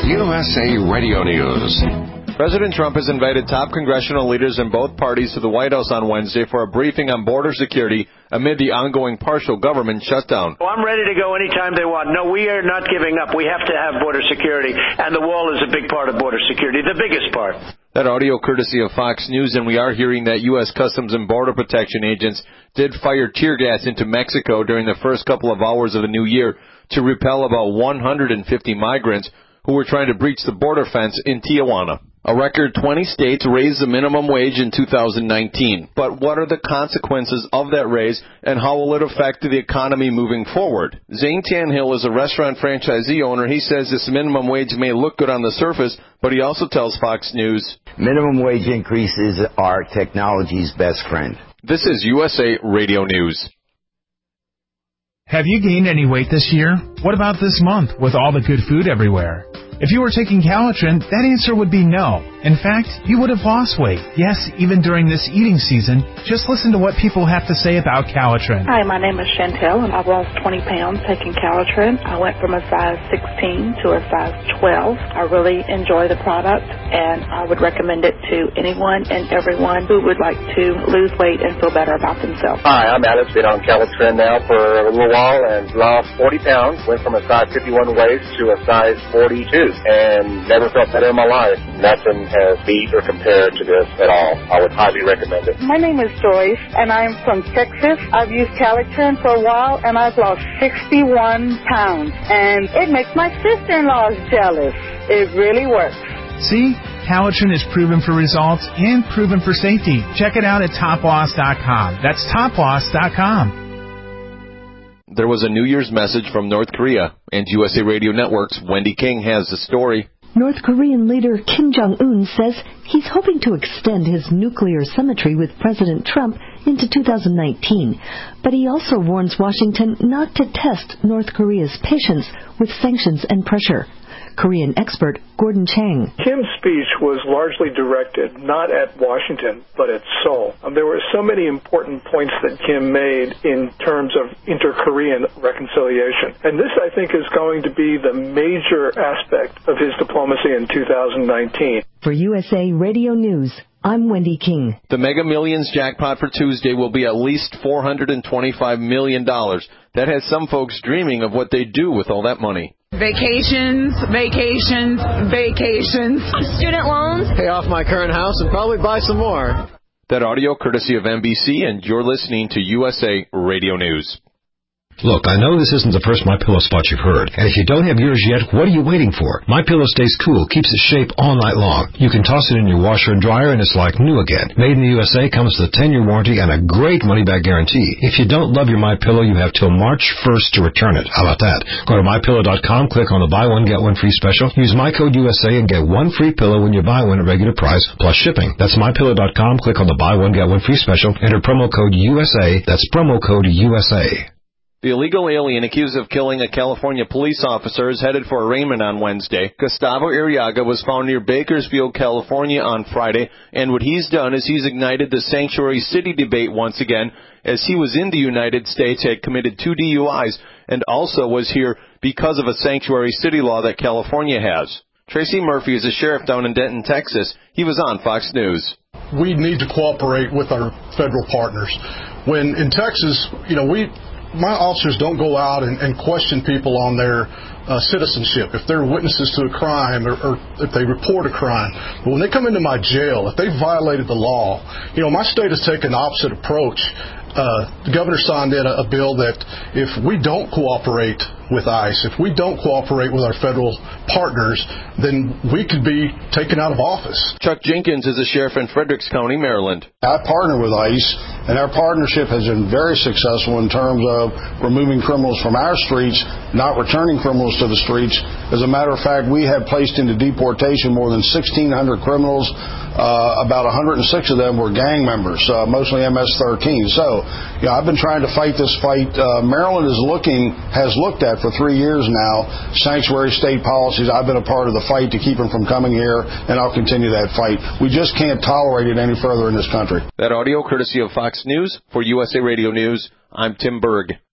USA Radio News. President Trump has invited top congressional leaders in both parties to the White House on Wednesday for a briefing on border security amid the ongoing partial government shutdown. Well, I'm ready to go anytime they want. No, we are not giving up. We have to have border security, and the wall is a big part of border security, the biggest part. That audio courtesy of Fox News, and we are hearing that U.S. Customs and Border Protection agents did fire tear gas into Mexico during the first couple of hours of the new year to repel about 150 migrants who were trying to breach the border fence in Tijuana. A record 20 states raised the minimum wage in 2019. But what are the consequences of that raise, and how will it affect the economy moving forward? Zane Tanhill is a restaurant franchisee owner. He says this minimum wage may look good on the surface, but he also tells Fox News, minimum wage increases are technology's best friend. This is USA Radio News. Have you gained any weight this year? What about this month with all the good food everywhere? If you were taking Calitrin, that answer would be no. In fact, you would have lost weight. Yes, even during this eating season. Just listen to what people have to say about Calitrin. Hi, my name is Chantel, and I've lost 20 pounds taking Calitrin. I went from a size 16 to a size 12. I really enjoy the product, and I would recommend it to anyone and everyone who would like to lose weight and feel better about themselves. Hi, I'm Alex. Been on Calitrin now for a little while and lost 40 pounds. Went from a size 51 waist to a size 42. And never felt better in my life. Nothing has beat or compared to this at all. I would highly recommend it. My name is Joyce, and I'm from Texas. I've used Calitrin for a while, and I've lost 61 pounds. And it makes my sister-in-law jealous. It really works. See? Calitrin is proven for results and proven for safety. Check it out at toploss.com. That's toploss.com. There was a New Year's message from North Korea, and USA Radio Network's Wendy King has the story. North Korean leader Kim Jong-un says he's hoping to extend his nuclear symmetry with President Trump into 2019. But he also warns Washington not to test North Korea's patience with sanctions and pressure. Korean expert Gordon Chang. Kim's speech was largely directed not at Washington, but at Seoul. There were so many important points that Kim made in terms of inter-Korean reconciliation. And this, I think, is going to be the major aspect of his diplomacy in 2019. For USA Radio News, I'm Wendy King. The Mega Millions jackpot for Tuesday will be at least $425 million. That has some folks dreaming of what they do with all that money. Vacations, vacations, vacations. Student loans. Pay off my current house and probably buy some more. That audio courtesy of NBC, and you're listening to USA Radio News. Look, I know this isn't the first MyPillow spot you've heard, and if you don't have yours yet, what are you waiting for? MyPillow stays cool, keeps its shape all night long. You can toss it in your washer and dryer, and it's like new again. Made in the USA, comes with a 10-year warranty and a great money-back guarantee. If you don't love your MyPillow, you have till March 1st to return it. How about that? Go to MyPillow.com, click on the buy one, get one free special. Use my code USA and get one free pillow when you buy one at regular price, plus shipping. That's MyPillow.com, click on the buy one, get one free special. Enter promo code USA. That's promo code USA. The illegal alien accused of killing a California police officer is headed for arraignment on Wednesday. Gustavo Arriaga was found near Bakersfield, California on Friday, and what he's done is he's ignited the sanctuary city debate once again, as he was in the United States, had committed 2 DUIs, and also was here because of a sanctuary city law that California has. Tracy Murphy is a sheriff down in Denton, Texas. He was on Fox News. We need to cooperate with our federal partners. When in Texas, my officers don't go out and question people on their citizenship, if they're witnesses to a crime or if they report a crime. But when they come into my jail, if they violated the law, my state has taken the opposite approach. The governor signed in a bill that if we don't cooperate with ICE, if we don't cooperate with our federal partners, then we could be taken out of office. Chuck Jenkins is a sheriff in Fredericks County, Maryland. I partner with ICE, and our partnership has been very successful in terms of removing criminals from our streets, not returning criminals to the streets. As a matter of fact, we have placed into deportation more than 1,600 criminals. About 106 of them were gang members, mostly MS-13. So, I've been trying to fight this fight. Maryland has looked at for 3 years now sanctuary state policies. I've been a part of the fight to keep them from coming here, and I'll continue that fight. We just can't tolerate it any further in this country. That audio courtesy of Fox News. For USA Radio News, I'm Tim Berg.